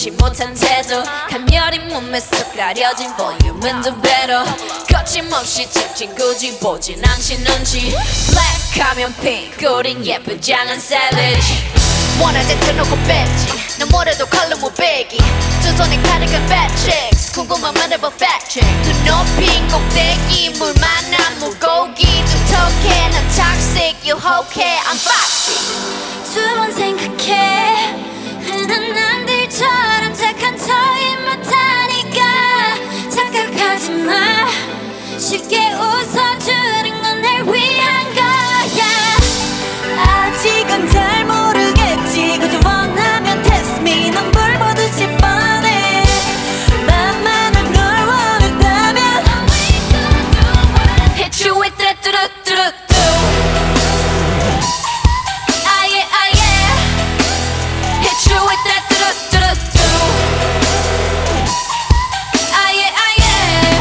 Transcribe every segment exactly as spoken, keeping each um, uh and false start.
좋지 못한 태도 가녀린 몸에 쏙 가려진 볼륨은 두 배로 거침없이 찍진 굳이 보진 않지 눈치 Black 하면 pink 우린 예쁘지 않은 savage 원할 때 틀어놓고 뺐지 너 뭐래도 컬러 무배기 두 손에 가득한 fat chicks 궁금한 말해봐 fact check 그 높인 꼭대기 물 만난 물고기 두텁게 난 toxic 유혹해 I'm foxy 두 번 생각해 흔한 남들처럼 착한 척이 못하니까 착각하지 마 쉽게 웃어주는 건 날 위한 거야 아직은 잘 모르겠지 그저 원하면 test me 넌 물 보듯이 뻔해 나만을 널 원했다면 Hit you with that 뚜루뚜루뚜 Ah yeah ah yeah Hit you with that 뚜루뚜루뚜 Ah yeah ah yeah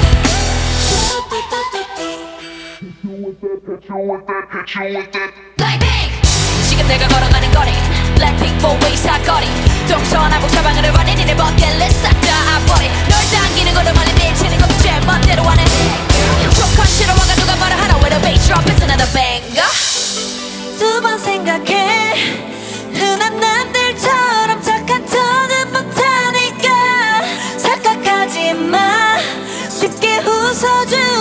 Blackpink 지금 내가 걸어가는 거리 Blackpink four-way 사거리 동서남북 사방을 버린 이내 버킷리스트 싹 다 앞버리 널 당기는 걸로 말리 밀치는 것도 제 멋대로 하네 조건 싫어와가 누가 뭐라 하나 With a bass drop it's another banger 두 번 생각해 흔한 남들처럼 착한 척은 못하니까 착각하지 마 쉽게 웃어주